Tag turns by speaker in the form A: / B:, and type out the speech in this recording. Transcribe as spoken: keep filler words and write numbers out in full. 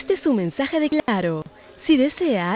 A: Este es un mensaje de Claro. Si desea,